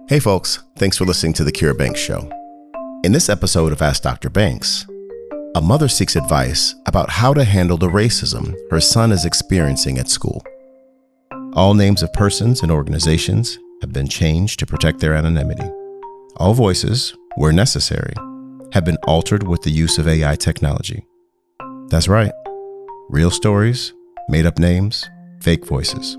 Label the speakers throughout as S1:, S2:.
S1: Hey folks, thanks for listening to The Kira Banks Show. In this episode of Ask Dr. Banks, a mother seeks advice about how to handle the racism her son is experiencing at school. All names of persons and organizations have been changed to protect their anonymity. All voices, where necessary, have been altered with the use of AI technology. That's right, real stories, made-up names, fake voices.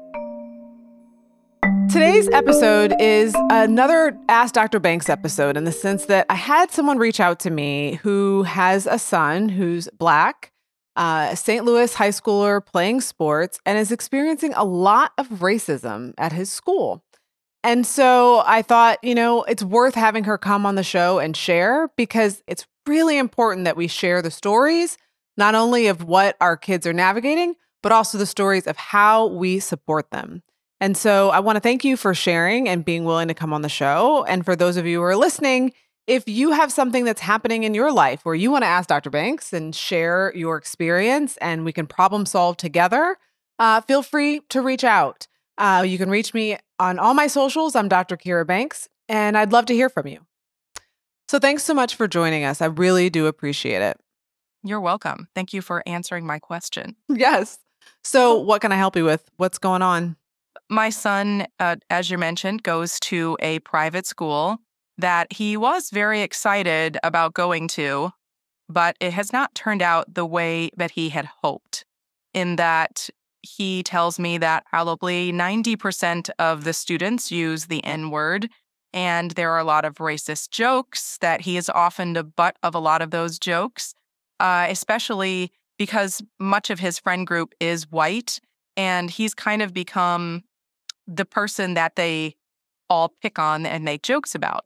S2: Today's episode is another Ask Dr. Banks episode in the sense that I had someone reach out to me who has a son who's Black, a St. Louis high schooler playing sports, and is experiencing a lot of racism at his school. And so I thought, it's worth having her come on the show and share because it's really important that we share the stories, not only of what our kids are navigating, but also the stories of how we support them. And so I want to thank you for sharing and being willing to come on the show. And for those of you who are listening, if you have something that's happening in your life where you want to ask Dr. Banks and share your experience and we can problem solve together, feel free to reach out. You can reach me on all my socials. I'm Dr. Kira Banks, and I'd love to hear from you. So thanks so much for joining us. I really do appreciate it.
S3: You're welcome. Thank you for answering my question.
S2: Yes. So what can I help you with? What's going on?
S3: My son, as you mentioned, goes to a private school that he was very excited about going to, but it has not turned out the way that he had hoped, in that he tells me that probably 90% of the students use the N-word, and there are a lot of racist jokes, that he is often the butt of a lot of those jokes, especially because much of his friend group is white, and he's kind of become the person that they all pick on and make jokes about.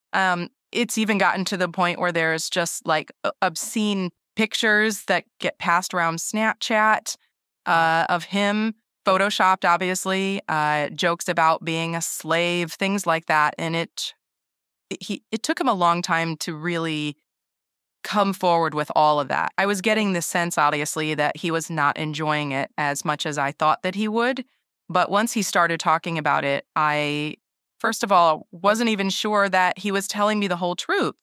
S3: It's even gotten to the point where there's just like obscene pictures that get passed around Snapchat of him, photoshopped, obviously, jokes about being a slave, things like that. And it took him a long time to really come forward with all of that. I was getting the sense, obviously, that he was not enjoying it as much as I thought that he would. But once he started talking about it, I, first of all, wasn't even sure that he was telling me the whole truth.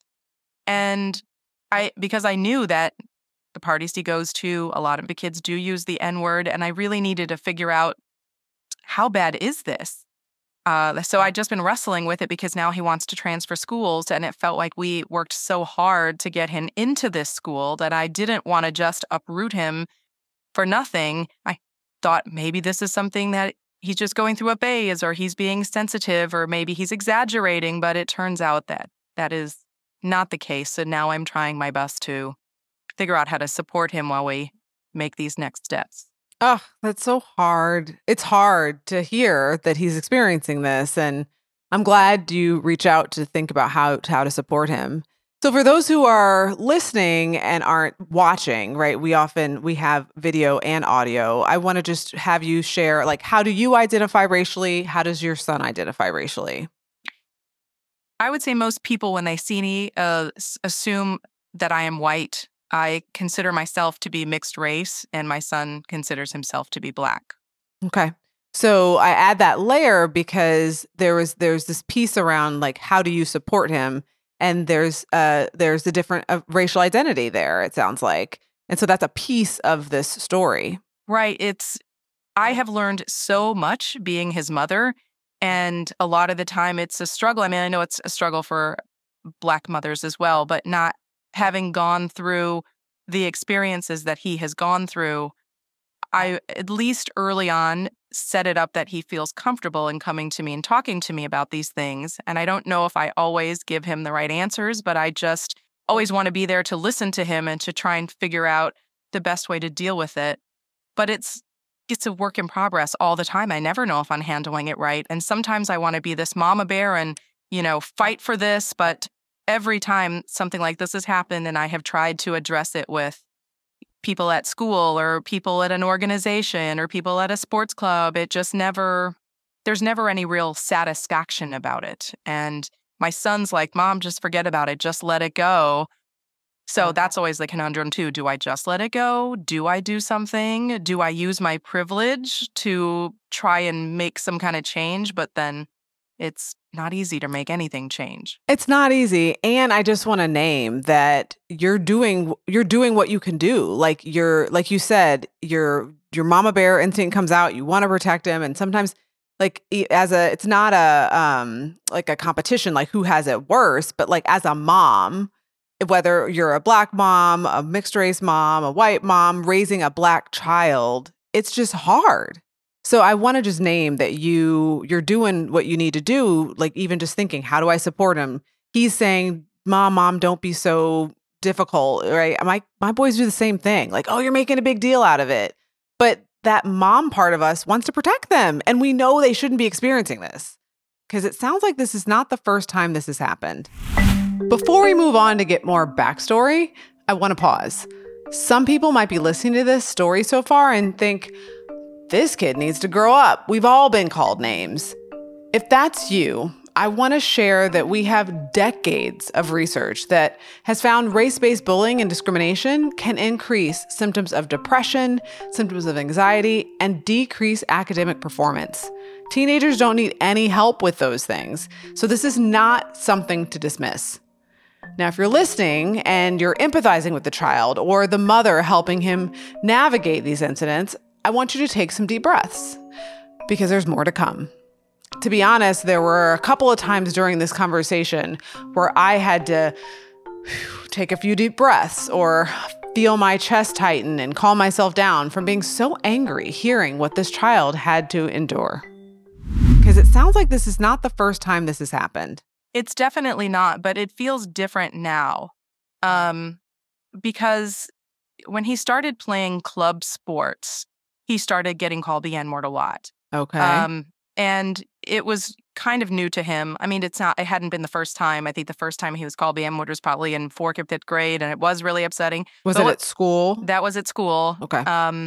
S3: And because I knew that the parties he goes to, a lot of the kids do use the N-word, and I really needed to figure out, how bad is this? So I'd just been wrestling with it because now he wants to transfer schools, and it felt like we worked so hard to get him into this school that I didn't want to just uproot him for nothing. I thought maybe this is something that he's just going through a phase, or he's being sensitive, or maybe he's exaggerating, but it turns out that that is not the case. So now I'm trying my best to figure out how to support him while we make these next steps.
S2: Oh, that's so hard. It's hard to hear that he's experiencing this. And I'm glad you reach out to think about how to support him. So for those who are listening and aren't watching, right, we have video and audio. I want to just have you share, like, how do you identify racially? How does your son identify racially?
S3: I would say most people, when they see me, assume that I am white. I consider myself to be mixed race, and my son considers himself to be Black.
S2: Okay. So I add that layer because there's this piece around, like, how do you support him? And there's a different racial identity there, it sounds like. And so that's a piece of this story.
S3: Right. I have learned so much being his mother, and a lot of the time it's a struggle. I mean, I know it's a struggle for Black mothers as well, but not having gone through the experiences that he has gone through, I, at least early on, set it up that he feels comfortable in coming to me and talking to me about these things. And I don't know if I always give him the right answers, but I just always want to be there to listen to him and to try and figure out the best way to deal with it. But it's a work in progress all the time. I never know if I'm handling it right. And sometimes I want to be this mama bear and, fight for this. But every time something like this has happened and I have tried to address it with people at school or people at an organization or people at a sports club, there's never any real satisfaction about it. And my son's like, Mom, just forget about it. Just let it go. So that's always the conundrum too. Do I just let it go? Do I do something? Do I use my privilege to try and make some kind of change? But then it's not easy to make anything change.
S2: It's not easy. And I just want to name that you're doing what you can do. Like you said, your mama bear instinct comes out. You want to protect him. And sometimes it's not like a competition, like who has it worse, but like as a mom, whether you're a Black mom, a mixed race mom, a white mom raising a Black child, it's just hard. So I want to just name that you're doing what you need to do, like even just thinking, how do I support him? He's saying, Mom, don't be so difficult, right? My boys do the same thing. Like, oh, you're making a big deal out of it. But that mom part of us wants to protect them. And we know they shouldn't be experiencing this because it sounds like this is not the first time this has happened. Before we move on to get more backstory, I want to pause. Some people might be listening to this story so far and think, this kid needs to grow up. We've all been called names. If that's you, I want to share that we have decades of research that has found race-based bullying and discrimination can increase symptoms of depression, symptoms of anxiety, and decrease academic performance. Teenagers don't need any help with those things, so this is not something to dismiss. Now, if you're listening and you're empathizing with the child or the mother helping him navigate these incidents, I want you to take some deep breaths because there's more to come. To be honest, there were a couple of times during this conversation where I had to take a few deep breaths or feel my chest tighten and calm myself down from being so angry hearing what this child had to endure. Because it sounds like this is not the first time this has happened.
S3: It's definitely not, but it feels different now. Because when he started playing club sports, he started getting called the N-word a lot.
S2: Okay.
S3: And it was kind of new to him. I mean, it hadn't been the first time. I think the first time he was called the N-word was probably in 4th or 5th grade, and it was really upsetting.
S2: Was it at school?
S3: That was at school.
S2: Okay.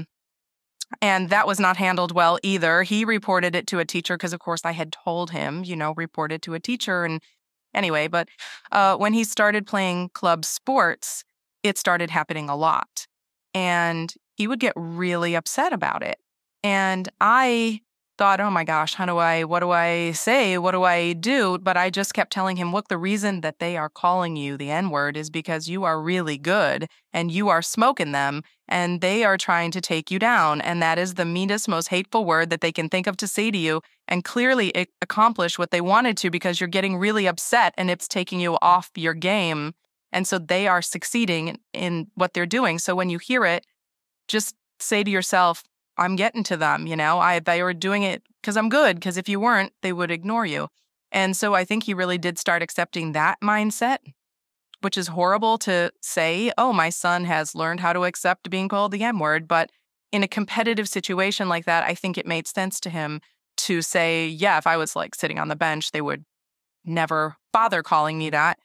S3: And that was not handled well either. He reported it to a teacher because, of course, I had told him, report it to a teacher. And anyway, but when he started playing club sports, it started happening a lot. And he would get really upset about it. And I thought, oh my gosh, what do I say? What do I do? But I just kept telling him, look, the reason that they are calling you the N-word is because you are really good and you are smoking them and they are trying to take you down. And that is the meanest, most hateful word that they can think of to say to you and clearly accomplish what they wanted to because you're getting really upset and it's taking you off your game. And so they are succeeding in what they're doing. So when you hear it, just say to yourself, I'm getting to them, they were doing it because I'm good, because if you weren't, they would ignore you. And so I think he really did start accepting that mindset, which is horrible to say, oh, my son has learned how to accept being called the N-word. But in a competitive situation like that, I think it made sense to him to say, yeah, if I was like sitting on the bench, they would never bother calling me that.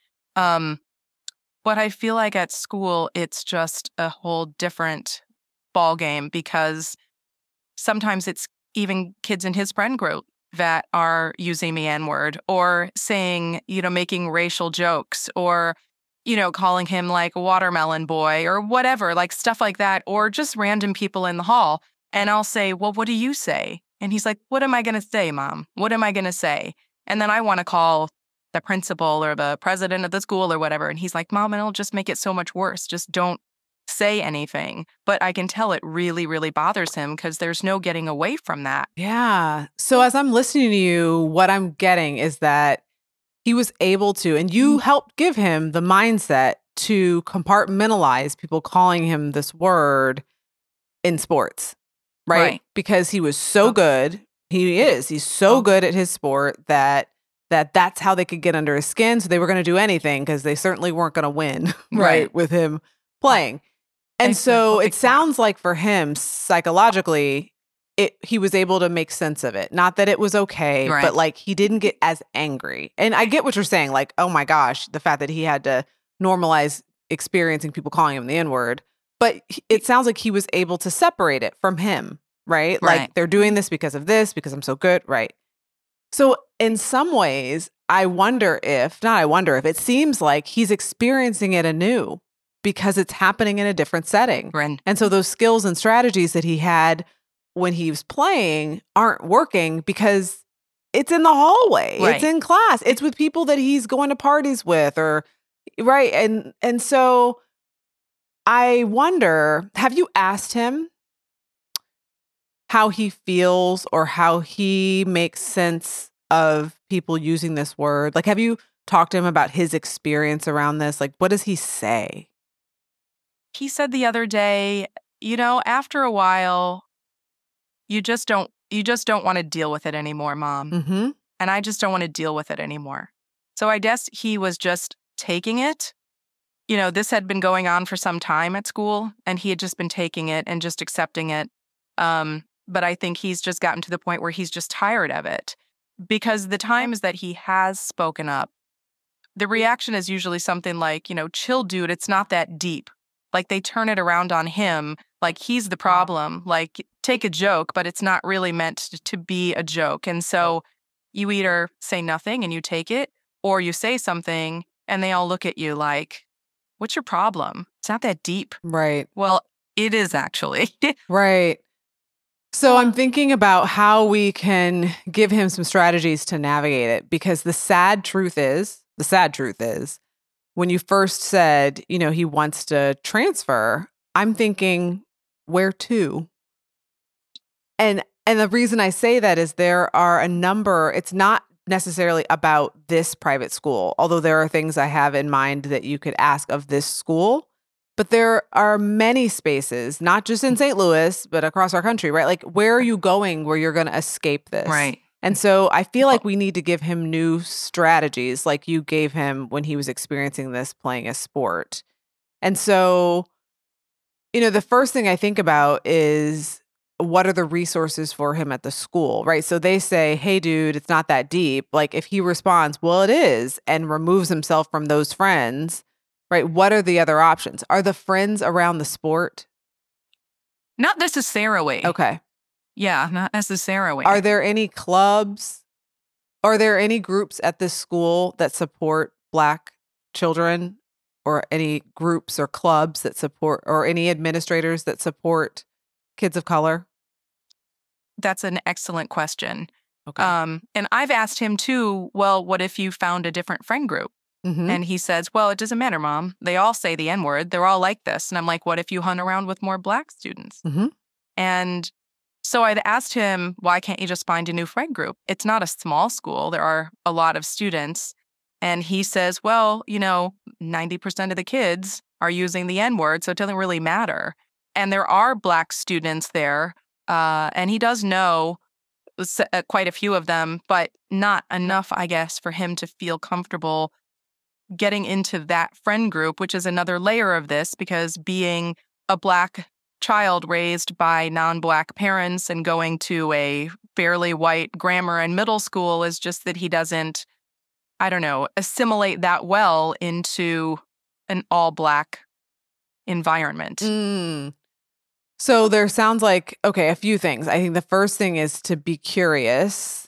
S3: But I feel like at school, it's just a whole different ball game because sometimes it's even kids in his friend group that are using the N-word or saying, making racial jokes or, calling him like watermelon boy or whatever, like stuff like that, or just random people in the hall. And I'll say, well, what do you say? And he's like, what am I going to say, Mom? What am I going to say? And then I want to call the principal or the president of the school or whatever. And he's like, Mom, it'll just make it so much worse. Just don't say anything. But I can tell it really, really bothers him because there's no getting away from that.
S2: Yeah. So as I'm listening to you, what I'm getting is that he was able to, and you helped give him the mindset to compartmentalize people calling him this word in sports, right? Because he was so good. He's so good at his sport that's how they could get under his skin. So they were going to do anything because they certainly weren't going to win, right, with him playing. And so it sounds like for him, psychologically, he was able to make sense of it. Not that it was okay, but like he didn't get as angry. And I get what you're saying. Like, oh my gosh, the fact that he had to normalize experiencing people calling him the N-word. But it sounds like he was able to separate it from him, right? Like they're doing this because of this, because I'm so good, right? So in some ways, I wonder if it seems like he's experiencing it anew because it's happening in a different setting. And so those skills and strategies that he had when he was playing aren't working because it's in the hallway.
S3: Right.
S2: It's in class. It's with people that he's going to parties with right. And so I wonder, have you asked him how he feels or how he makes sense of people using this word? Like, have you talked to him about his experience around this? Like, what does he say?
S3: He said the other day, after a while, you just don't want to deal with it anymore, Mom.
S2: Mm-hmm.
S3: And I just don't want to deal with it anymore. So I guess he was just taking it. This had been going on for some time at school, and he had just been taking it and just accepting it. But I think he's just gotten to the point where he's just tired of it. Because the times that he has spoken up, the reaction is usually something like, chill, dude, it's not that deep. Like they turn it around on him, like he's the problem. Like take a joke, but it's not really meant to be a joke. And so you either say nothing and you take it, or you say something and they all look at you like, what's your problem? It's not that deep.
S2: Right.
S3: Well, it is actually.
S2: Right. So I'm thinking about how we can give him some strategies to navigate it, because the sad truth is, when you first said, he wants to transfer, I'm thinking, where to? And the reason I say that is there are a number, it's not necessarily about this private school, although there are things I have in mind that you could ask of this school. But there are many spaces, not just in St. Louis, but across our country, right? Like, where are you going where you're going to escape this?
S3: Right.
S2: And so I feel like we need to give him new strategies like you gave him when he was experiencing this playing a sport. And so, the first thing I think about is, what are the resources for him at the school, right? So they say, hey, dude, it's not that deep. Like if he responds, well, it is, and removes himself from those friends, right? What are the other options? Are the friends around the sport?
S3: Not necessarily.
S2: Okay.
S3: Yeah, not necessarily.
S2: Are there any clubs? Are there any groups at this school that support Black children, or any groups or clubs that support, or any administrators that support kids of color?
S3: That's an excellent question.
S2: Okay.
S3: And I've asked him too, well, what if you found a different friend group?
S2: Mm-hmm.
S3: And he says, well, it doesn't matter, Mom. They all say the N-word. They're all like this. And I'm like, what if you hung around with more Black students?
S2: Mm-hmm.
S3: And so I'd asked him, why can't you just find a new friend group? It's not a small school. There are a lot of students. And he says, well, 90% of the kids are using the N-word, so it doesn't really matter. And there are Black students there. And he does know quite a few of them, but not enough, I guess, for him to feel comfortable getting into that friend group, which is another layer of this, because being a Black child raised by non-Black parents and going to a fairly white grammar and middle school is just that he doesn't, assimilate that well into an all-Black environment.
S2: So there sounds like, a few things. I think the first thing is to be curious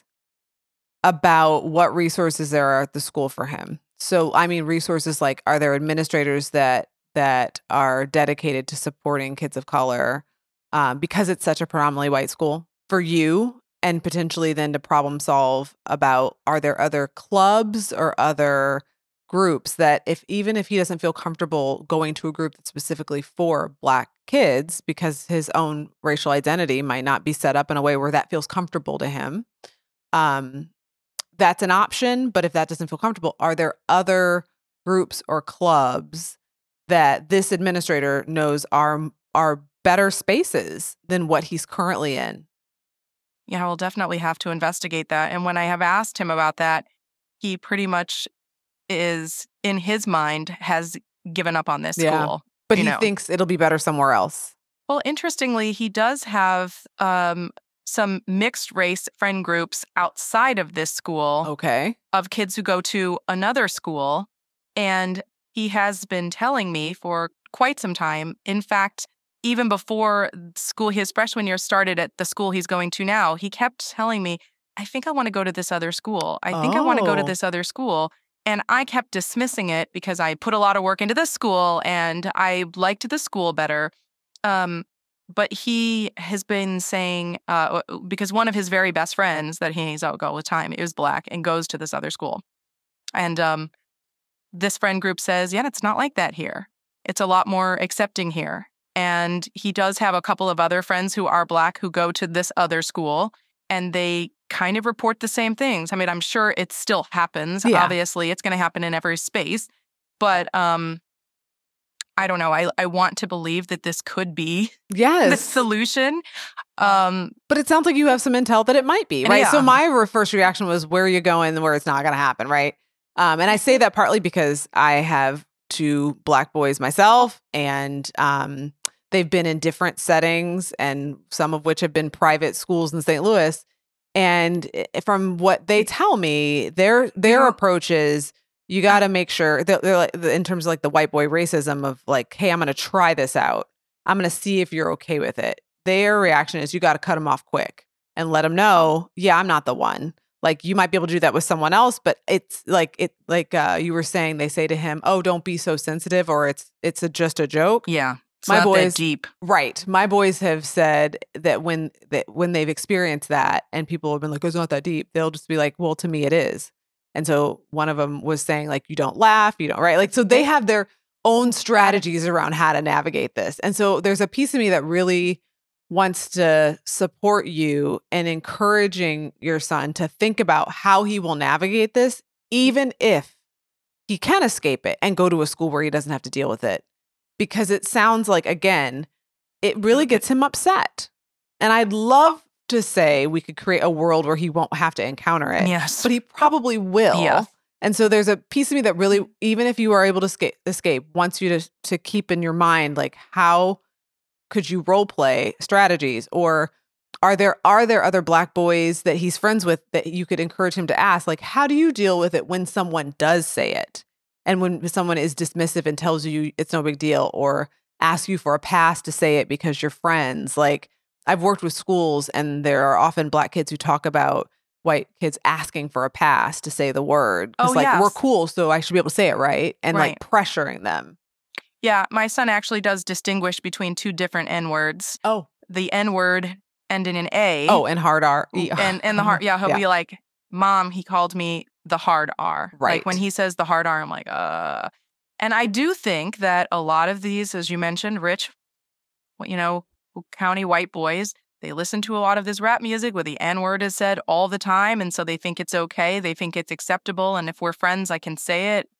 S2: about what resources there are at the school for him. So, resources like, are there administrators that are dedicated to supporting kids of color, because it's such a predominantly white school for you, and potentially then to problem solve about, are there other clubs or other groups that even if he doesn't feel comfortable going to a group that's specifically for Black kids, because his own racial identity might not be set up in a way where that feels comfortable to him, that's an option. But if that doesn't feel comfortable, are there other groups or clubs that this administrator knows are better spaces than what he's currently in?
S3: Yeah, we'll definitely have to investigate that. And when I have asked him about that, he pretty much is, in his mind, has given up on this school.
S2: But he thinks it'll be better somewhere else.
S3: Well, interestingly, he does have some mixed race friend groups outside of this school.
S2: Okay.
S3: Of kids who go to another school. And he has been telling me for quite some time. In fact, even before school, his freshman year started at the school he's going to now, he kept telling me, I think I want to go to this other school. I think I want to go to this other school. And I kept dismissing it because I put a lot of work into this school and I liked the school better. But he has been saying, because one of his very best friends that he hangs out with all the time is Black and goes to this other school. And this friend group says, yeah, it's not like that here. It's a lot more accepting here. And he does have a couple of other friends who are Black who go to this other school, and they kind of report the same things. I mean, I'm sure it still happens.
S2: Yeah.
S3: Obviously, it's going to happen in every space. But I don't know. I want to believe that this could be the solution.
S2: But it sounds like you have some intel that it might be, right?
S3: Yeah.
S2: So my first reaction was, where are you going where it's not going to happen, right? And I say that partly because I have 2 Black boys myself, and they've been in different settings, and some of which have been private schools in St. Louis. And from what they tell me, their approach is, you got to make sure that they're like, in terms of like the white boy racism of like, hey, I'm going to try this out. I'm going to see if you're okay with it. Their reaction is, you got to cut them off quick and let them know, yeah, I'm not the one. Like, you might be able to do that with someone else, but it's like you were saying, they say to him, oh, don't be so sensitive, or it's just a joke.
S3: Yeah. So
S2: My boys,
S3: deep.
S2: Right. My boys have said that when they've experienced that and people have been like, oh, it's not that deep, they'll just be like, well, to me it is. And so one of them was saying, like, you don't laugh, you don't, right? Like, so they have their own strategies around how to navigate this. And so there's a piece of me that really wants to support you in encouraging your son to think about how he will navigate this, even if he can escape it and go to a school where he doesn't have to deal with it. Because it sounds like, again, it really gets him upset. And I'd love to say we could create a world where he won't have to encounter it.
S3: Yes.
S2: But he probably will.
S3: Yeah.
S2: And so there's a piece of me that really, even if you are able to escape, wants you to keep in your mind, like, how could you role play strategies? Or are there other Black boys that he's friends with that you could encourage him to ask, like, how do you deal with it when someone does say it? And when someone is dismissive and tells you it's no big deal, or asks you for a pass to say it because you're friends. Like, I've worked with schools, and there are often Black kids who talk about white kids asking for a pass to say the word. It's like, we're cool, so I should be able to say it, right? And like pressuring them.
S3: Yeah, my son actually does distinguish between 2 different N-words.
S2: Oh.
S3: The N-word ending in A.
S2: Oh, and hard R.
S3: And the hard, he'll be like, Mom, he called me the hard R.
S2: Right.
S3: Like, when he says the hard R, I'm like, And I do think that a lot of these, as you mentioned, rich, county white boys, they listen to a lot of this rap music where the N-word is said all the time, and so they think it's okay. They think it's acceptable, and if we're friends, I can say it.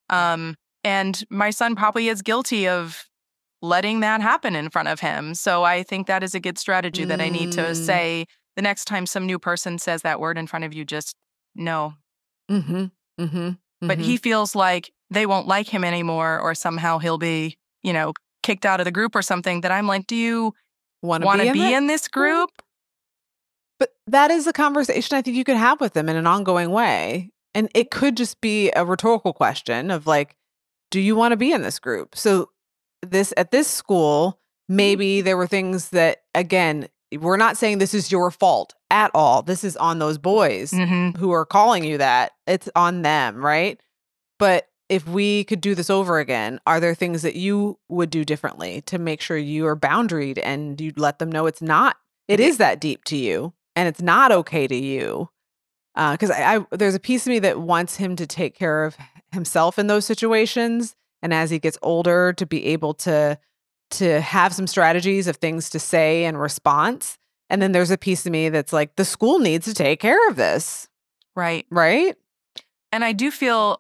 S3: And my son probably is guilty of letting that happen in front of him. So I think that is a good strategy that I need to say the next time some new person says that word in front of you, just no.
S2: Mm-hmm. Mm-hmm.
S3: But he feels like they won't like him anymore, or somehow he'll be, kicked out of the group or something, that I'm like, do you want to be in this group?
S2: But that is a conversation I think you could have with them in an ongoing way. And it could just be a rhetorical question of like, do you want to be in this group? So at this school, maybe there were things that, again, we're not saying this is your fault at all. This is on those boys who are calling you that. It's on them, right? But if we could do this over again, are there things that you would do differently to make sure you are boundaried and you'd let them know it is that deep to you and it's not okay to you? Because there's a piece of me that wants him to take care of himself in those situations. And as he gets older, to be able to have some strategies of things to say in response. And then there's a piece of me that's like, the school needs to take care of this.
S3: Right.
S2: Right?
S3: And I do feel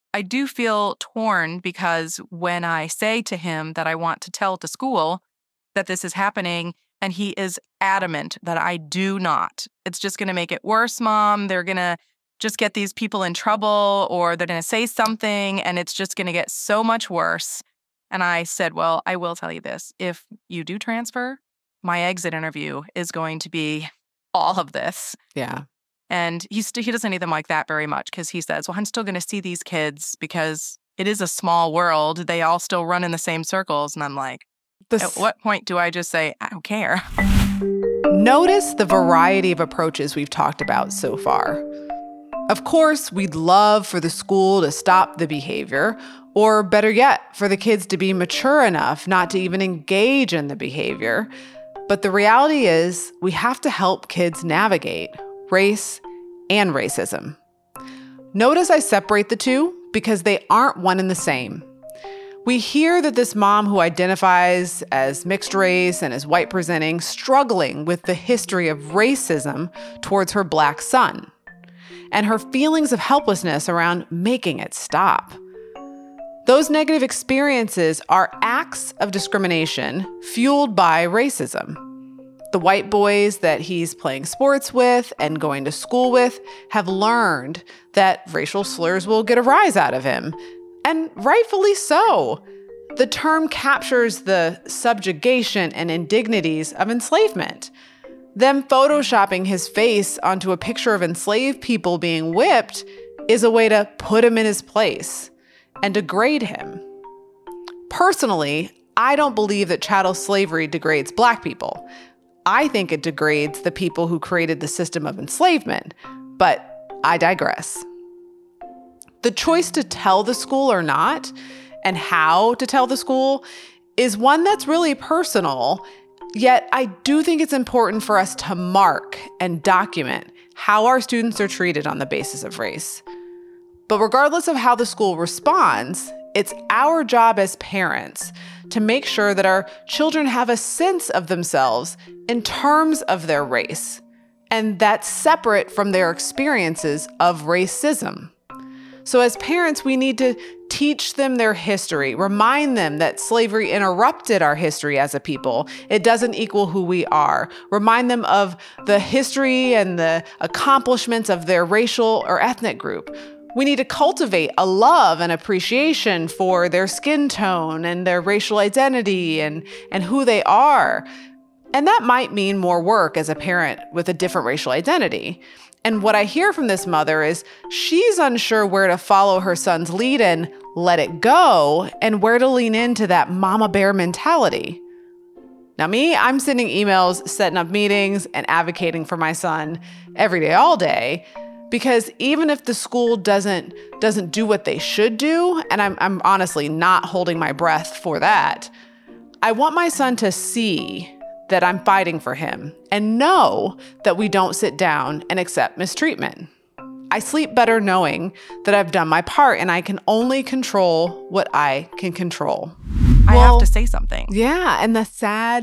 S3: torn, because when I say to him that I want to tell to school that this is happening, and he is adamant that I do not. It's just going to make it worse, Mom. They're going to just get these people in trouble, or they're going to say something, and it's just going to get so much worse. And I said, well, I will tell you this. If you do transfer, my exit interview is going to be all of this.
S2: Yeah.
S3: And he doesn't need them like that very much, because he says, well, I'm still going to see these kids because it is a small world. They all still run in the same circles. And I'm like, at what point do I just say, I don't care?
S2: Notice the variety of approaches we've talked about so far. Of course, we'd love for the school to stop the behavior, or better yet, for the kids to be mature enough not to even engage in the behavior. But the reality is, we have to help kids navigate race and racism. Notice I separate the two because they aren't one and the same. We hear that this mom who identifies as mixed race and is white presenting, struggling with the history of racism towards her Black son, and her feelings of helplessness around making it stop. Those negative experiences are acts of discrimination fueled by racism. The white boys that he's playing sports with and going to school with have learned that racial slurs will get a rise out of him. And rightfully so. The term captures the subjugation and indignities of enslavement. Them photoshopping his face onto a picture of enslaved people being whipped is a way to put him in his place and degrade him. Personally, I don't believe that chattel slavery degrades Black people. I think it degrades the people who created the system of enslavement, but I digress. The choice to tell the school or not, and how to tell the school, is one that's really personal, yet I do think it's important for us to mark and document how our students are treated on the basis of race. But regardless of how the school responds, it's our job as parents to make sure that our children have a sense of themselves in terms of their race, and that's separate from their experiences of racism. So as parents, we need to teach them their history, remind them that slavery interrupted our history as a people. It doesn't equal who we are. Remind them of the history and the accomplishments of their racial or ethnic group. We need to cultivate a love and appreciation for their skin tone and their racial identity and who they are. And that might mean more work as a parent with a different racial identity. And what I hear from this mother is she's unsure where to follow her son's lead and let it go, and where to lean into that mama bear mentality. Now me, I'm sending emails, setting up meetings, and advocating for my son every day, all day, because even if the school doesn't do what they should do, and I'm honestly not holding my breath for that, I want my son to see that I'm fighting for him and know that we don't sit down and accept mistreatment. I sleep better knowing that I've done my part and I can only control what I can control.
S3: I have to say something.
S2: Yeah. And the sad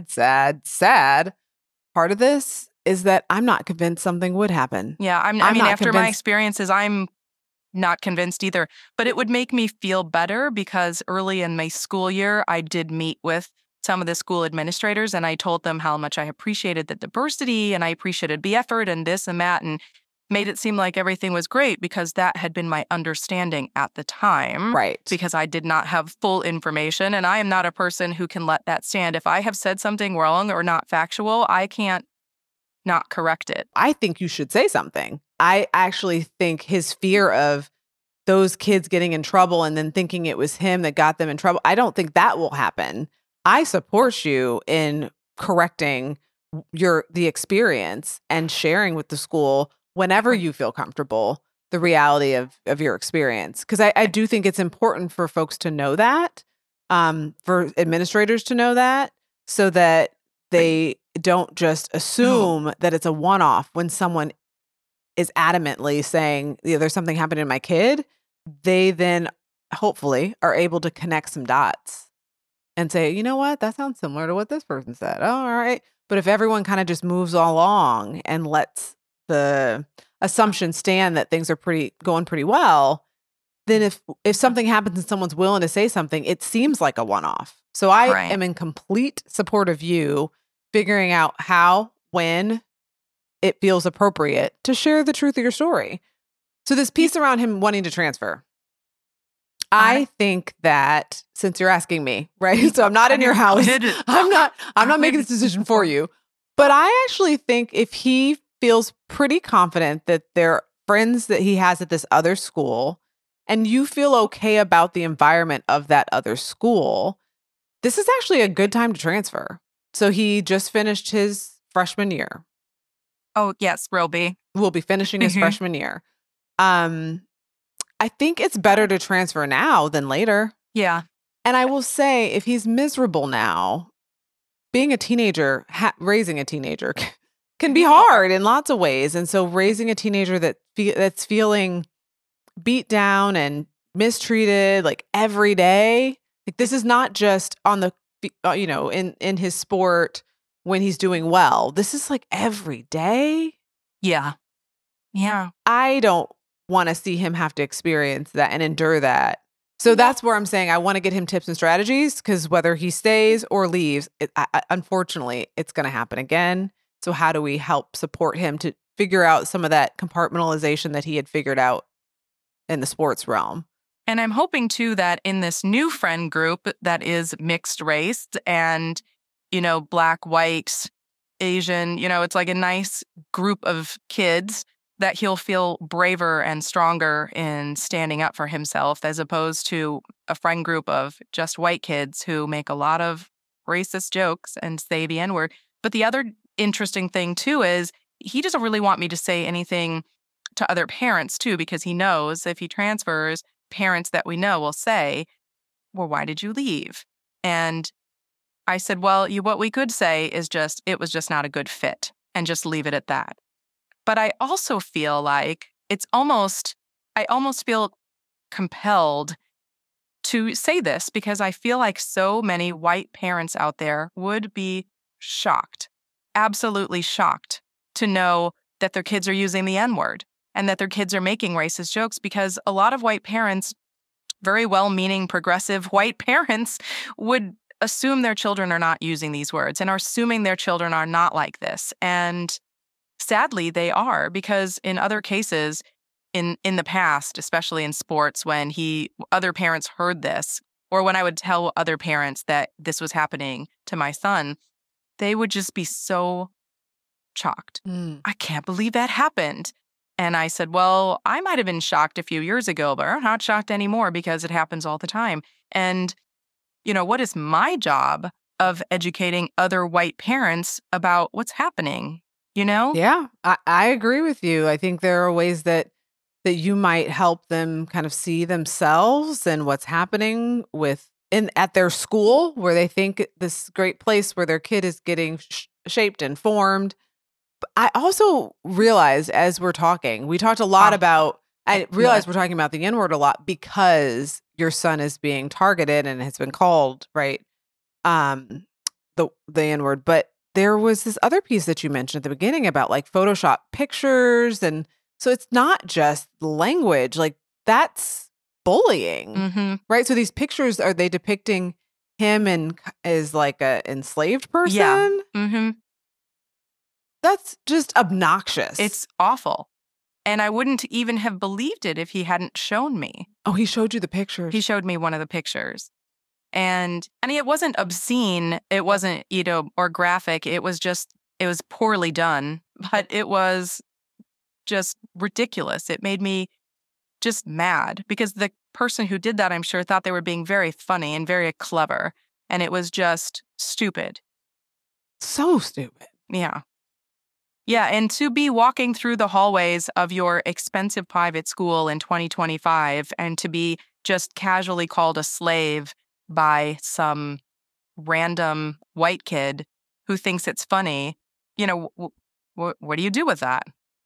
S2: part of this is that I'm not convinced something would happen.
S3: Yeah. I mean, after my experiences, I'm not convinced either. But it would make me feel better because early in my school year, I did meet with some of the school administrators, and I told them how much I appreciated the diversity and I appreciated the effort and this and that, and made it seem like everything was great because that had been my understanding at the time.
S2: Right.
S3: Because I did not have full information, and I am not a person who can let that stand. If I have said something wrong or not factual, I can't not correct it.
S2: I think you should say something. I actually think his fear of those kids getting in trouble and then thinking it was him that got them in trouble, I don't think that will happen. I support you in correcting the experience and sharing with the school whenever you feel comfortable the reality of your experience. Because I do think it's important for folks to know that, for administrators to know that, so that they don't just assume that it's a one-off when someone is adamantly saying, there's something happening to my kid. They then hopefully are able to connect some dots and say, you know what, that sounds similar to what this person said. Oh, all right. But if everyone kind of just moves along and lets the assumption stand that things are going pretty well, then if something happens and someone's willing to say something, it seems like a one-off. So I am in complete support of you figuring out how, when it feels appropriate to share the truth of your story. So this piece around him wanting to transfer, I think that, since you're asking me, right? So I'm not in your house. I'm not making this decision for you. But I actually think if he feels pretty confident that there are friends that he has at this other school, and you feel okay about the environment of that other school, this is actually a good time to transfer. So he just finished his freshman year.
S3: Oh, yes, will be
S2: finishing his freshman year. I think it's better to transfer now than later.
S3: Yeah.
S2: And I will say, if he's miserable now, being a teenager, raising a teenager can be hard in lots of ways. And so raising a teenager that's feeling beat down and mistreated like every day, like this is not just on the, in his sport when he's doing well. This is like every day.
S3: Yeah. Yeah.
S2: I don't want to see him have to experience that and endure that. So that's where I'm saying I want to get him tips and strategies, because whether he stays or leaves, unfortunately, it's going to happen again. So how do we help support him to figure out some of that compartmentalization that he had figured out in the sports realm?
S3: And I'm hoping, too, that in this new friend group that is mixed race and, Black, white, Asian, it's like a nice group of kids, that he'll feel braver and stronger in standing up for himself, as opposed to a friend group of just white kids who make a lot of racist jokes and say the N-word. But the other interesting thing, too, is he doesn't really want me to say anything to other parents, too, because he knows if he transfers, parents that we know will say, well, why did you leave? And I said, well, what we could say is just, it was just not a good fit, and just leave it at that. But I also feel like I almost feel compelled to say this, because I feel like so many white parents out there would be shocked, absolutely shocked, to know that their kids are using the N-word and that their kids are making racist jokes, because a lot of white parents, very well-meaning progressive white parents, would assume their children are not using these words and are assuming their children are not like this. And sadly, they are, because in other cases, in the past, especially in sports, when other parents heard this, or when I would tell other parents that this was happening to my son, they would just be so shocked. I can't believe that happened. And I said, well, I might have been shocked a few years ago, but I'm not shocked anymore, because it happens all the time. And, what is my job of educating other white parents about what's happening?
S2: Yeah, I agree with you. I think there are ways that you might help them kind of see themselves and what's happening at their school, where they think this great place where their kid is getting shaped and formed. But I also realized, as we're talking, we talked a lot about, I realized we're talking about the N-word a lot because your son is being targeted and has been called, right? The N-word, but there was this other piece that you mentioned at the beginning about like Photoshop pictures. And so it's not just language, like that's bullying, right? So these pictures, are they depicting him as like a enslaved person?
S3: Yeah. Mm-hmm.
S2: That's just obnoxious.
S3: It's awful. And I wouldn't even have believed it if he hadn't shown me.
S2: Oh, he showed you the pictures.
S3: He showed me one of the pictures. And it wasn't obscene, it wasn't, or graphic. It was poorly done, but it was just ridiculous. It made me just mad, because the person who did that, I'm sure, thought they were being very funny and very clever. And it was just stupid.
S2: So stupid.
S3: Yeah. Yeah. And to be walking through the hallways of your expensive private school in 2025 and to be just casually called a slave by some random white kid who thinks it's funny, what do you do with that?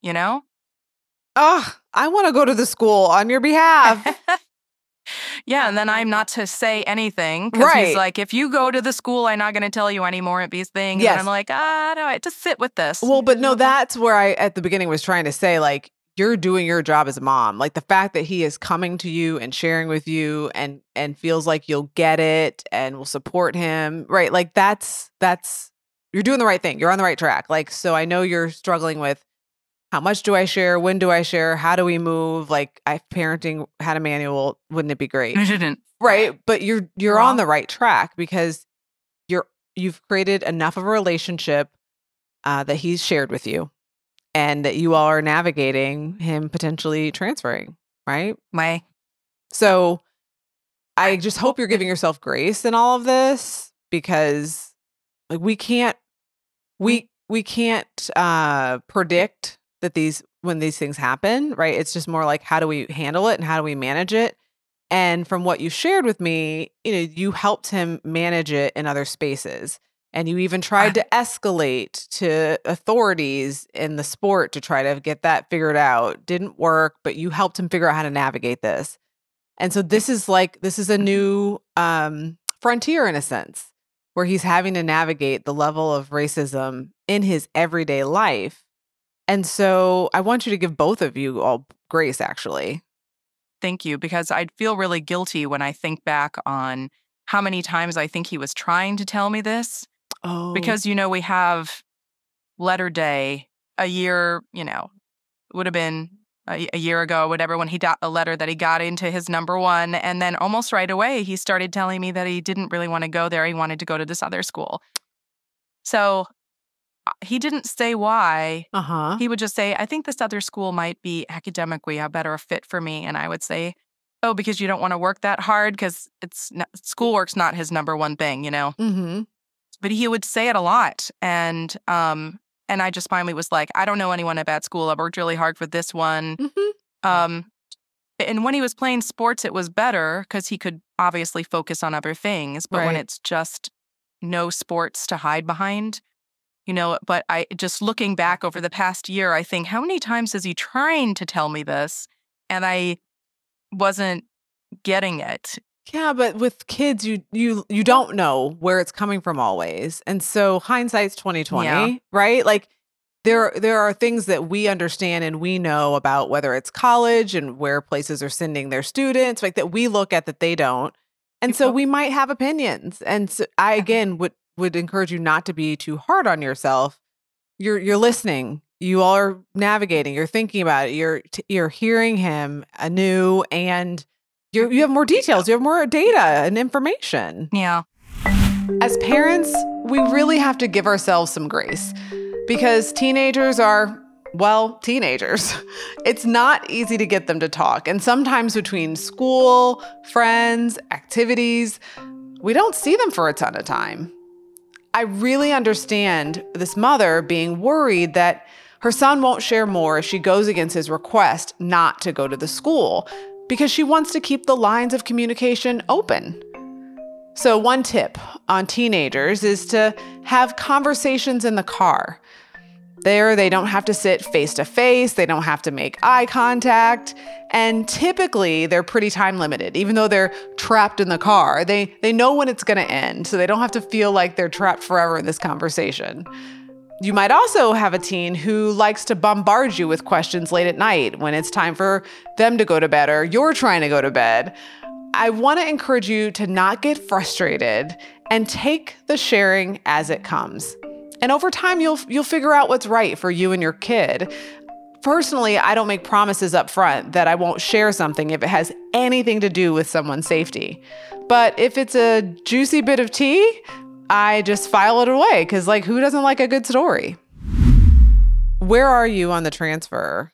S2: Oh, I want to go to the school on your behalf.
S3: Yeah, and then I'm not to say anything, because he's like, if you go to the school, I'm not going to tell you any more of these things.
S2: Yes.
S3: And I'm like, no, just sit with this.
S2: Well, but no, that's where I, at the beginning, was trying to say, like, you're doing your job as a mom. Like the fact that he is coming to you and sharing with you and feels like you'll get it and will support him, right? Like that's you're doing the right thing. You're on the right track. Like, so I know you're struggling with how much do I share? When do I share? How do we move? Like parenting had a manual. Wouldn't it be great?
S3: I didn't.
S2: Right. But you're on the right track, because you've created enough of a relationship that he's shared with you, and that you all are navigating him potentially transferring, right? So I just hope you're giving yourself grace in all of this, because like we can't predict that when these things happen, right? It's just more like, how do we handle it and how do we manage it? And from what you shared with me, you helped him manage it in other spaces. And you even tried to escalate to authorities in the sport to try to get that figured out. Didn't work, but you helped him figure out how to navigate this. And so this is a new frontier in a sense, where he's having to navigate the level of racism in his everyday life. And so I want you to give both of you all grace, actually.
S3: Thank you, because I'd feel really guilty when I think back on how many times I think he was trying to tell me this.
S2: Oh.
S3: Because, we have letter day a year, would have been a year ago, whatever, when he got a letter that he got into his number one. And then almost right away, he started telling me that he didn't really want to go there. He wanted to go to this other school. So he didn't say why.
S2: Uh-huh.
S3: He would just say, I think this other school might be academically a better fit for me. And I would say, oh, because you don't want to work that hard, because schoolwork's not his number one thing,
S2: Mm-hmm.
S3: But he would say it a lot. And I just finally was like, I don't know anyone at that school. I worked really hard for this one.
S2: Mm-hmm.
S3: And when he was playing sports, it was better because he could obviously focus on other things. But when it's just no sports to hide behind, but I just looking back over the past year, I think, how many times is he trying to tell me this? And I wasn't getting it.
S2: Yeah, but with kids, you don't know where it's coming from always. And so hindsight's 2020, right? Like there are things that we understand and we know about, whether it's college and where places are sending their students, like that we look at that they don't. And so we might have opinions. And so I, again, would encourage you not to be too hard on yourself. You're listening. You all are navigating. You're thinking about it. You're hearing him anew, and you have more details. You have more data and information.
S3: Yeah.
S2: As parents, we really have to give ourselves some grace, because teenagers are, teenagers. It's not easy to get them to talk. And sometimes between school, friends, activities, we don't see them for a ton of time. I really understand this mother being worried that her son won't share more if she goes against his request not to go to the school, because she wants to keep the lines of communication open. So one tip on teenagers is to have conversations in the car. There, they don't have to sit face to face. They don't have to make eye contact. And typically, they're pretty time limited. Even though they're trapped in the car, they know when it's going to end. So they don't have to feel like they're trapped forever in this conversation. You might also have a teen who likes to bombard you with questions late at night when it's time for them to go to bed or you're trying to go to bed. I want to encourage you to not get frustrated and take the sharing as it comes. And over time, you'll figure out what's right for you and your kid. Personally, I don't make promises up front that I won't share something if it has anything to do with someone's safety. But if it's a juicy bit of tea, I just file it away, because who doesn't like a good story? Where are you on the transfer?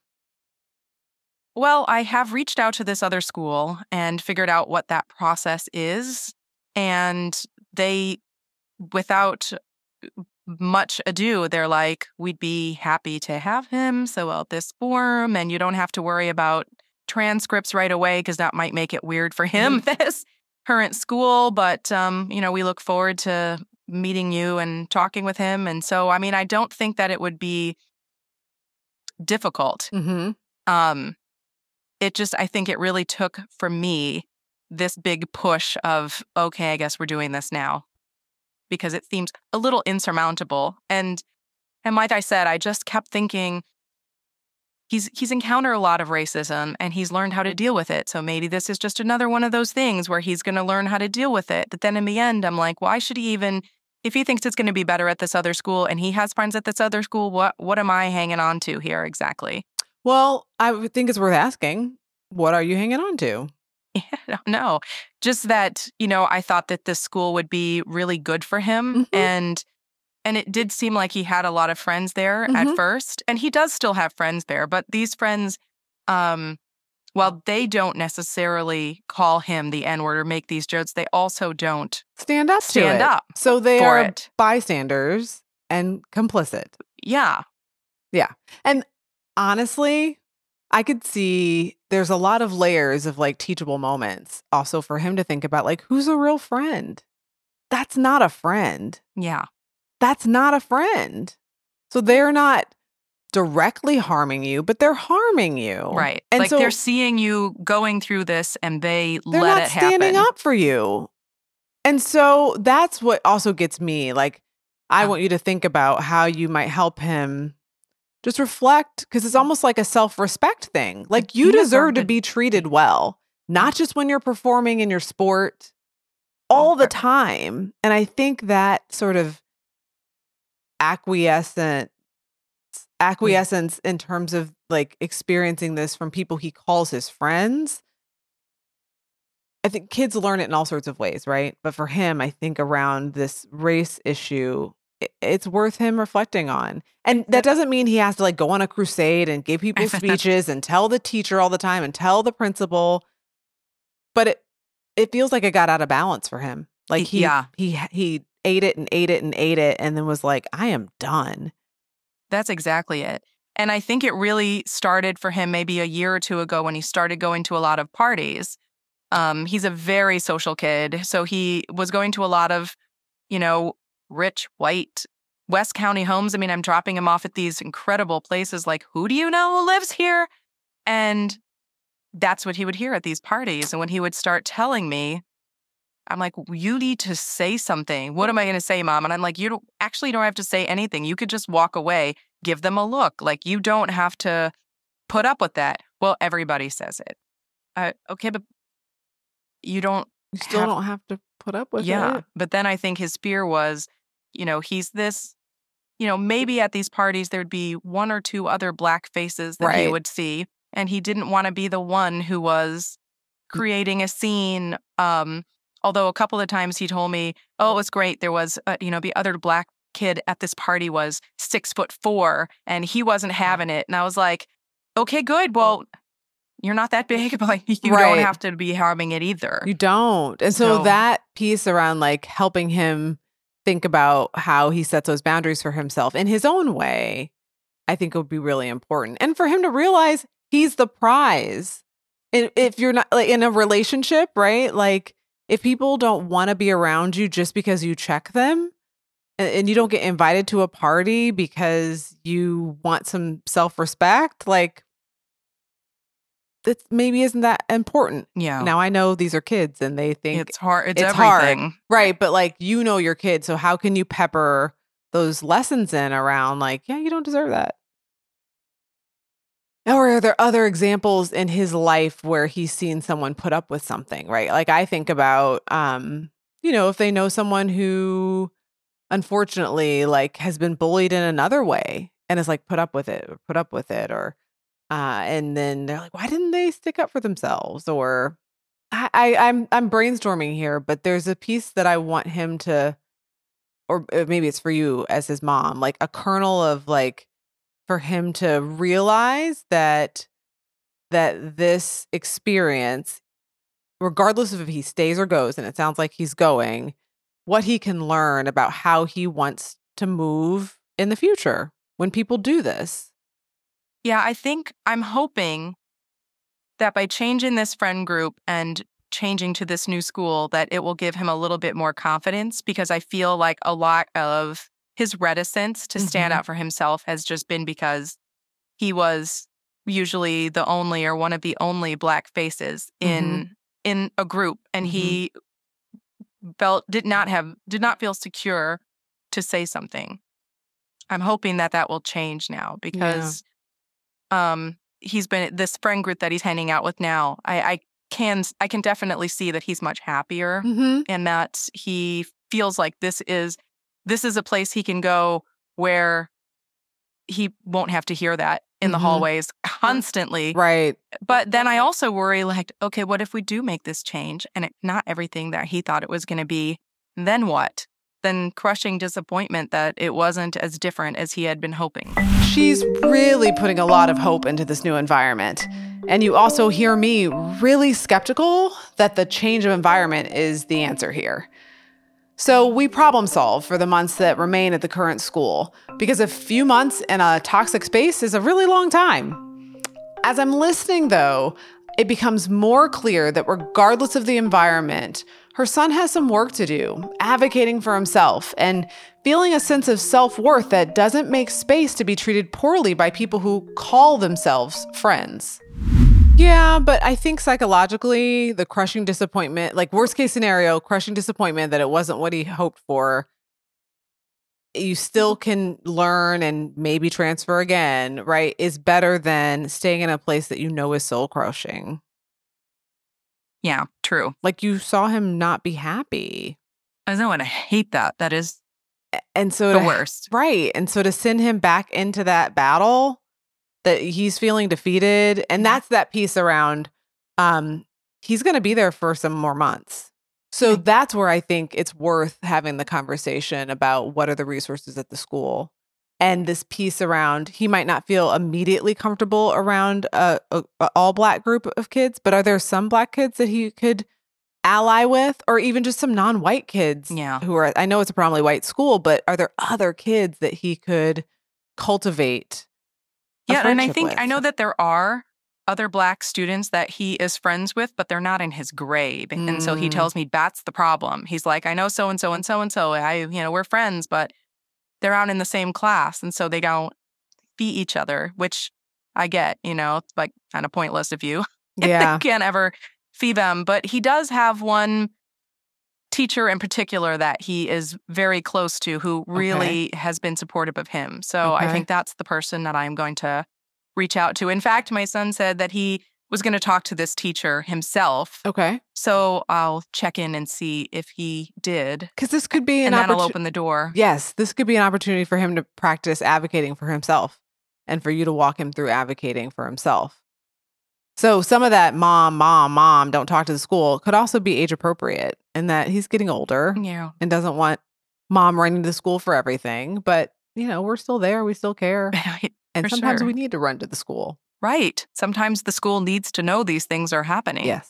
S3: Well, I have reached out to this other school and figured out what that process is. And they, without much ado, they're like, we'd be happy to have him fill out this form, and you don't have to worry about transcripts right away, because that might make it weird for him, this current school. But, we look forward to meeting you and talking with him. And so, I don't think that it would be difficult.
S2: Mm-hmm.
S3: I think it really took, for me, this big push of, okay, I guess we're doing this now, because it seems a little insurmountable. And like I said, I just kept thinking, he's encountered a lot of racism and he's learned how to deal with it. So maybe this is just another one of those things where he's going to learn how to deal with it. But then in the end, I'm like, why should he even, if he thinks it's going to be better at this other school and he has friends at this other school, what am I hanging on to here exactly?
S2: Well, I would think it's worth asking, what are you hanging on to?
S3: Yeah, no, just that, I thought that this school would be really good for him.
S2: Mm-hmm.
S3: And it did seem like he had a lot of friends there at first. And he does still have friends there. But these friends, while they don't necessarily call him the N-word or make these jokes, they also don't
S2: stand up. So they are bystanders and complicit.
S3: Yeah.
S2: Yeah. And honestly, I could see there's a lot of layers of teachable moments also for him to think about, who's a real friend? That's not a friend.
S3: Yeah.
S2: that's not a friend. So they're not directly harming you, but they're harming you.
S3: Right.
S2: And
S3: like
S2: so
S3: they're seeing you going through this and they're let
S2: not
S3: it happen.
S2: standing up for you. And so that's what also gets me. Like, I want you to think about how you might help him just reflect, because it's almost like a self-respect thing. Like, you deserve to be treated well, not just when you're performing in your sport, all the time. And I think that sort of acquiescence in terms of like experiencing this from people he calls his friends, I think kids learn it in all sorts of ways, right? But for him, I think around this race issue, it's worth him reflecting on. And that doesn't mean he has to like go on a crusade and give people speeches and tell the teacher all the time and tell the principal. But it feels like it got out of balance for him. Like he ate it and ate it and ate it and then was like, I am done.
S3: That's exactly it. And I think it really started for him maybe a year or two ago when he started going to a lot of parties. He's a very social kid. So he was going to a lot of, rich, white West County homes. I mean, I'm dropping him off at these incredible places like, who do you know who lives here? And that's what he would hear at these parties. And when he would start telling me, I'm like, you need to say something. What am I going to say, Mom? And I'm like, you don't have to say anything. You could just walk away, give them a look. Like, you don't have to put up with that. Well, everybody says it. Okay, but you still
S2: don't have to put up with it.
S3: Yeah. But then I think his fear was, he's this, maybe at these parties there'd be one or two other Black faces that he would see. And he didn't want to be the one who was creating a scene. Although a couple of times he told me, oh, it was great. There was, the other Black kid at this party was 6'4" and he wasn't having it. And I was like, okay, good. Well, you're not that big, but you don't have to be harming it either.
S2: You don't. And so that piece around like helping him think about how he sets those boundaries for himself in his own way, I think would be really important. And for him to realize he's the prize. And if you're not like in a relationship, right? Like, if people don't want to be around you just because you check them and you don't get invited to a party because you want some self-respect, like, that maybe isn't that important.
S3: Yeah.
S2: Now I know these are kids and they think
S3: it's hard. It's
S2: everything.
S3: Hard.
S2: Right. But like, your kid. So how can you pepper those lessons in around like, yeah, you don't deserve that. Or are there other examples in his life where he's seen someone put up with something, right? Like, I think about, if they know someone who unfortunately like has been bullied in another way and is like put up with it, or and then they're like, why didn't they stick up for themselves? Or I'm brainstorming here, but there's a piece that I want him to, or maybe it's for you as his mom, like a kernel of like, for him to realize that this experience, regardless of if he stays or goes, and it sounds like he's going, what he can learn about how he wants to move in the future when people do this.
S3: Yeah, I think I'm hoping that by changing this friend group and changing to this new school, that it will give him a little bit more confidence, because I feel like a lot of his reticence to stand out for himself has just been because he was usually the only or one of the only Black faces in a group, and he did not feel secure to say something. I'm hoping that will change now, because he's been this friend group that he's hanging out with now. I can definitely see that he's much happier, and that he feels like this is a place he can go where he won't have to hear that in the hallways constantly.
S2: Right.
S3: But then I also worry, like, okay, what if we do make this change and it's not everything that he thought it was going to be? Then what? Then crushing disappointment that it wasn't as different as he had been hoping.
S2: She's really putting a lot of hope into this new environment. And you also hear me really skeptical that the change of environment is the answer here. So we problem solve for the months that remain at the current school, because a few months in a toxic space is a really long time. As I'm listening, though, it becomes more clear that regardless of the environment, her son has some work to do, advocating for himself and feeling a sense of self-worth that doesn't make space to be treated poorly by people who call themselves friends. Yeah, but I think psychologically, the crushing disappointment, like worst case scenario, crushing disappointment that it wasn't what he hoped for, you still can learn and maybe transfer again, right, is better than staying in a place that you know is soul crushing.
S3: Yeah, true.
S2: Like you saw him not be happy.
S3: I know, and I hate that. That is
S2: And so
S3: the worst.
S2: Right. And so to send him back into that battle that he's feeling defeated, and that's that piece around he's going to be there for some more months. So that's where I think it's worth having the conversation about what are the resources at the school. And this piece around he might not feel immediately comfortable around a all Black group of kids, but are there some Black kids that he could ally with, or even just some non-white kids who are, I know it's a predominantly white school, but are there other kids that he could cultivate?
S3: Yeah, and I know that there are other Black students that he is friends with, but they're not in his grade. And so he tells me that's the problem. He's like, I know so-and-so and so-and-so. We're friends, but they're out in the same class. And so they don't beat each other, which I get, like kind of pointless if you they can't ever fee them. But he does have one teacher in particular that he is very close to who really has been supportive of him. So I think that's the person that I'm going to reach out to. In fact, my son said that he was going to talk to this teacher himself.
S2: Okay.
S3: So I'll check in and see if he did.
S2: Because this could be an
S3: opportunity. And that'll open the door.
S2: Yes, this could be an opportunity for him to practice advocating for himself and for you to walk him through advocating for himself. So some of that mom, don't talk to the school could also be age appropriate in that he's getting older and doesn't want mom running to the school for everything. But, we're still there. We still care. And sometimes we need to run to the school.
S3: Right. Sometimes the school needs to know these things are happening.
S2: Yes.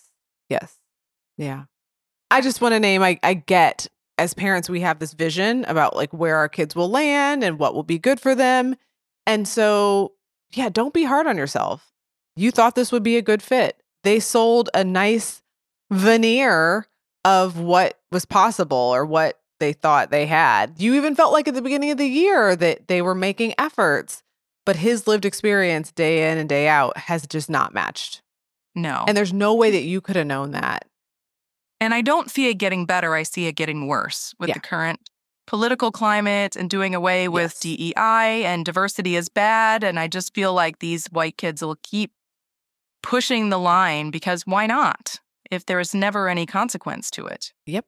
S2: Yeah. I just want to name, I get, as parents, we have this vision about like where our kids will land and what will be good for them. And so, don't be hard on yourself. You thought this would be a good fit. They sold a nice veneer of what was possible or what they thought they had. You even felt like at the beginning of the year that they were making efforts. But his lived experience day in and day out has just not matched.
S3: No.
S2: And there's no way that you could have known that.
S3: And I don't see it getting better. I see it getting worse with the current political climate and doing away with DEI and diversity is bad. And I just feel like these white kids will keep pushing the line because why not? If there is never any consequence to it.
S2: Yep.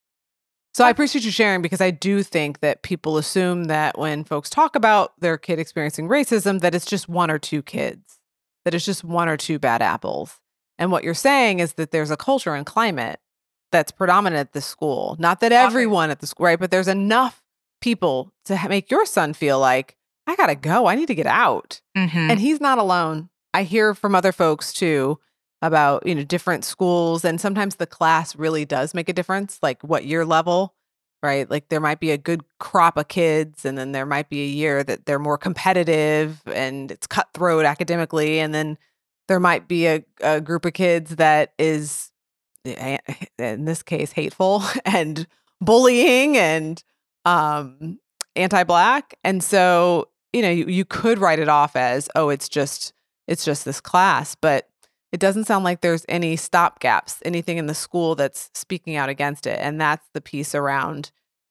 S2: So I appreciate you sharing because I do think that people assume that when folks talk about their kid experiencing racism, that it's just one or two kids, that it's just one or two bad apples. And what you're saying is that there's a culture and climate that's predominant at the school. Not that everyone at the school, right? But there's enough people to make your son feel like, I got to go. I need to get out. And he's not alone. I hear from other folks too about, different schools. And sometimes the class really does make a difference, like what year level, right? Like there might be a good crop of kids and then there might be a year that they're more competitive and it's cutthroat academically. And then there might be a group of kids that is, in this case, hateful and bullying and anti-Black. And so, you could write it off as, oh, it's just this class. But it doesn't sound like there's any stopgaps, anything in the school that's speaking out against it. And that's the piece around,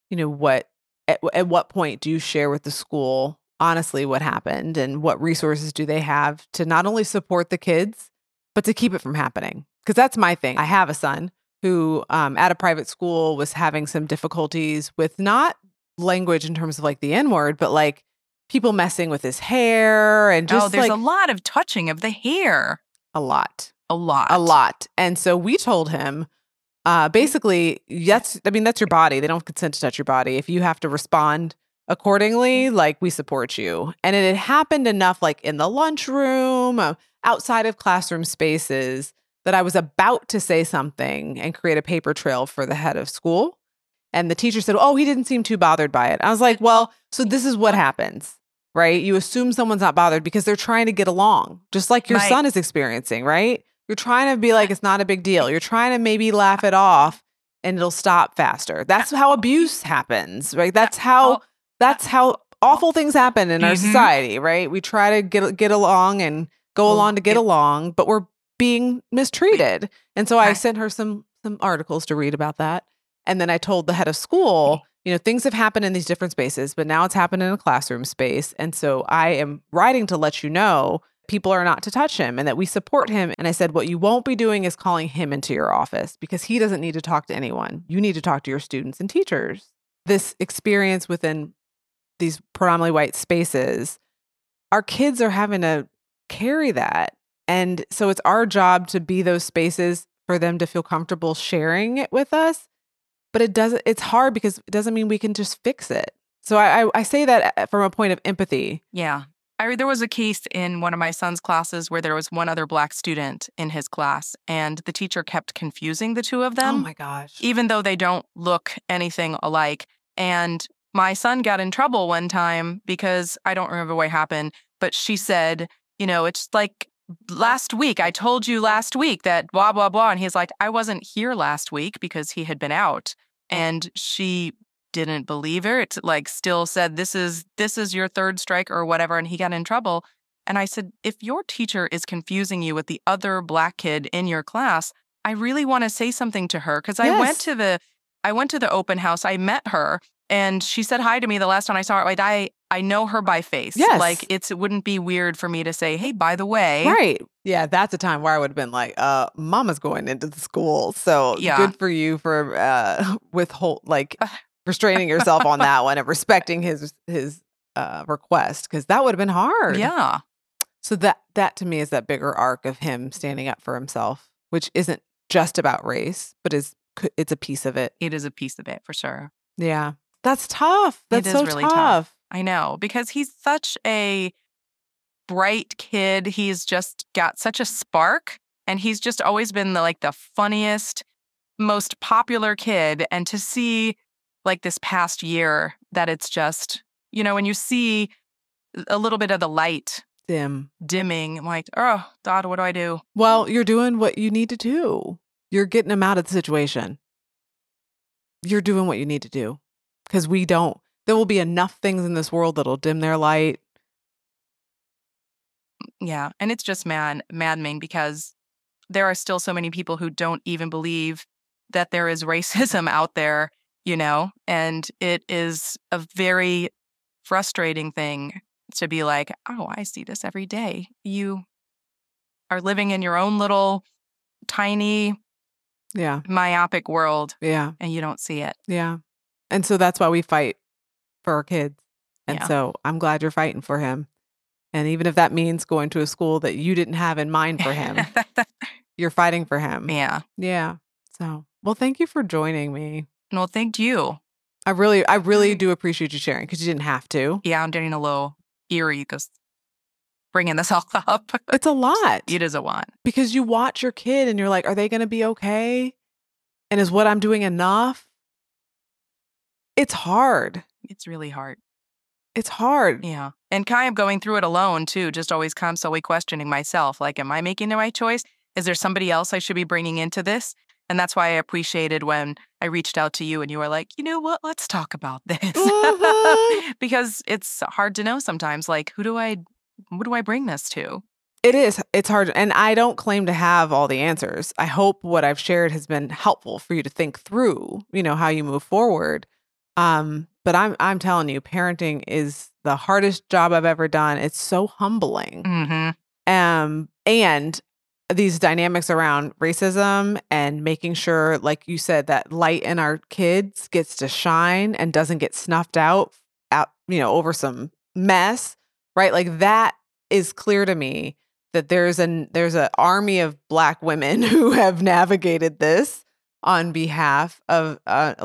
S2: at what point do you share with the school, honestly, what happened and what resources do they have to not only support the kids, but to keep it from happening? Because that's my thing. I have a son who at a private school was having some difficulties with not language in terms of like the N-word, but like people messing with his hair and just
S3: there's a lot of touching of the hair.
S2: A lot.
S3: A lot.
S2: And so we told him, basically, that's your body. They don't consent to touch your body. If you have to respond accordingly, like we support you. And it had happened enough like in the lunchroom, outside of classroom spaces that I was about to say something and create a paper trail for the head of school. And the teacher said, oh, he didn't seem too bothered by it. I was like, well, so this is what happens. Right? You assume someone's not bothered because they're trying to get along, just like your son is experiencing, right? You're trying to be like, it's not a big deal. You're trying to maybe laugh it off and it'll stop faster. That's how abuse happens, right? That's how awful things happen in our society, right? We try to get along and go along to get along, but we're being mistreated. And so I sent her some articles to read about that. And then I told the head of school, things have happened in these different spaces, but now it's happened in a classroom space. And so I am writing to let you know people are not to touch him and that we support him. And I said, what you won't be doing is calling him into your office because he doesn't need to talk to anyone. You need to talk to your students and teachers. This experience within these predominantly white spaces, our kids are having to carry that. And so it's our job to be those spaces for them to feel comfortable sharing it with us. But it's hard because it doesn't mean we can just fix it. So I say that from a point of empathy.
S3: Yeah. There was a case in one of my son's classes where there was one other Black student in his class, and the teacher kept confusing the two of them.
S2: Oh my gosh.
S3: Even though they don't look anything alike. And my son got in trouble one time because I don't remember what happened, but she said, it's like last week, I told you last week that blah, blah, blah. And he's like, I wasn't here last week because he had been out. And she didn't believe her. It's like still said, this is your third strike or whatever. And he got in trouble. And I said, if your teacher is confusing you with the other Black kid in your class, I really want to say something to her. Because I went to the open house. I met her and she said hi to me the last time I saw her. Like I know her by face.
S2: Yes.
S3: Like it wouldn't be weird for me to say, hey, by the way.
S2: Right. Yeah, that's a time where I would have been like, mama's going into the school. So good for you for restraining yourself on that one and respecting his request, because that would have been hard.
S3: Yeah.
S2: So that to me is that bigger arc of him standing up for himself, which isn't just about race, but it's a piece of it.
S3: It is a piece of it for sure.
S2: Yeah. That's tough. That's so
S3: really
S2: tough.
S3: I know, because he's such a bright kid. He's just got such a spark, and he's just always been the funniest, most popular kid. And to see this past year that it's just, when you see a little bit of the light dimming, I'm like, oh, God, what do I do?
S2: Well, you're doing what you need to do. You're getting him out of the situation. You're doing what you need to do, because there will be enough things in this world that'll dim their light.
S3: Yeah. And it's just maddening because there are still so many people who don't even believe that there is racism out there, and it is a very frustrating thing to be like, oh, I see this every day. You are living in your own little tiny myopic world.
S2: Yeah.
S3: And you don't see it.
S2: Yeah. And so that's why we fight for our kids. And so I'm glad you're fighting for him. And even if that means going to a school that you didn't have in mind for him, you're fighting for him.
S3: Yeah.
S2: Yeah. So, well, thank you for joining me.
S3: Well, thank you.
S2: I really do appreciate you sharing, because you didn't have to.
S3: Yeah, I'm getting a little eerie because bringing this all up.
S2: It's a lot.
S3: It is a lot.
S2: Because you watch your kid and you're like, are they going to be okay? And is what I'm doing enough? It's hard.
S3: It's really hard.
S2: It's hard.
S3: Yeah. And kind of going through it alone, too, just always constantly questioning myself. Like, am I making the right choice? Is there somebody else I should be bringing into this? And that's why I appreciated when I reached out to you and you were like, you know what? Let's talk about this.
S2: Mm-hmm.
S3: Because it's hard to know sometimes, like, what do I bring this to?
S2: It is. It's hard. And I don't claim to have all the answers. I hope what I've shared has been helpful for you to think through, how you move forward. But I'm telling you, parenting is the hardest job I've ever done. It's so humbling.
S3: Mm-hmm.
S2: And these dynamics around racism and making sure, like you said, that light in our kids gets to shine and doesn't get snuffed out, over some mess, right? Like, that is clear to me that there's an army of Black women who have navigated this on behalf of,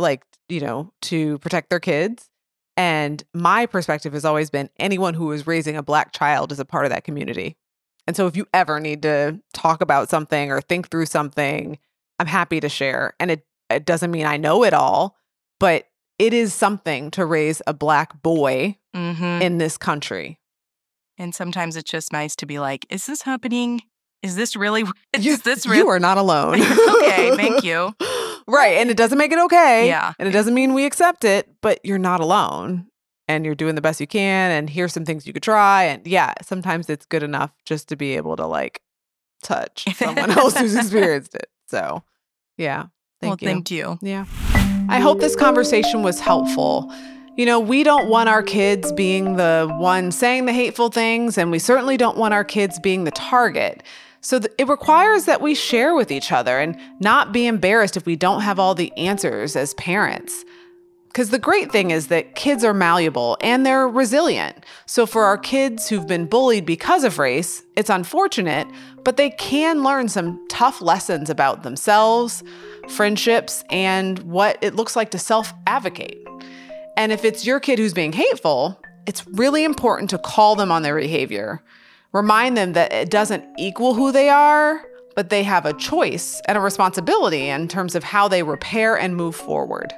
S2: to protect their kids. And my perspective has always been anyone who is raising a Black child is a part of that community. And so if you ever need to talk about something or think through something, I'm happy to share. And it doesn't mean I know it all, but it is something to raise a Black boy in this country.
S3: And sometimes it's just nice to be like, is this happening is this really?
S2: You are not alone.
S3: Okay, thank you.
S2: Right. And it doesn't make it okay.
S3: Yeah.
S2: And it doesn't mean we accept it, but you're not alone. And you're doing the best you can. And here's some things you could try. And yeah, sometimes it's good enough just to be able to like touch someone else who's experienced it. So yeah. Thank you.
S3: Thank you.
S2: Yeah. I hope this conversation was helpful. You know, we don't want our kids being the one saying the hateful things, and we certainly don't want our kids being the target. So it requires that we share with each other and not be embarrassed if we don't have all the answers as parents. Because the great thing is that kids are malleable and they're resilient. So for our kids who've been bullied because of race, it's unfortunate, but they can learn some tough lessons about themselves, friendships, and what it looks like to self-advocate. And if it's your kid who's being hateful, it's really important to call them on their behavior. Remind them that it doesn't equal who they are, but they have a choice and a responsibility in terms of how they repair and move forward.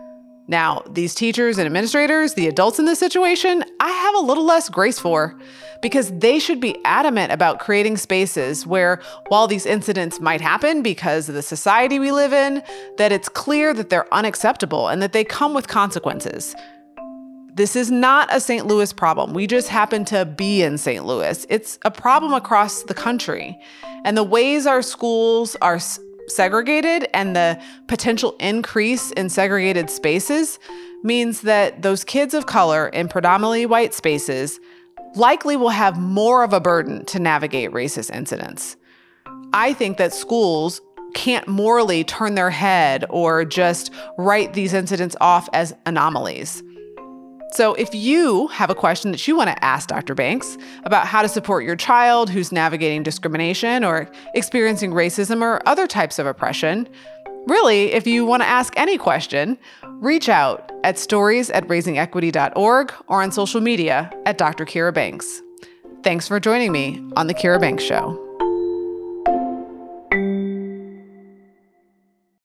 S2: Now, these teachers and administrators, the adults in this situation, I have a little less grace for, because they should be adamant about creating spaces where, while these incidents might happen because of the society we live in, that it's clear that they're unacceptable and that they come with consequences. This is not a St. Louis problem. We just happen to be in St. Louis. It's a problem across the country. And the ways our schools are segregated and the potential increase in segregated spaces means that those kids of color in predominantly white spaces likely will have more of a burden to navigate racist incidents. I think that schools can't morally turn their head or just write these incidents off as anomalies. So if you have a question that you want to ask Dr. Banks about how to support your child who's navigating discrimination or experiencing racism or other types of oppression, really, if you want to ask any question, reach out at stories@raisingequity.org or on social media at Dr. Kira Banks. Thanks for joining me on The Kira Banks Show.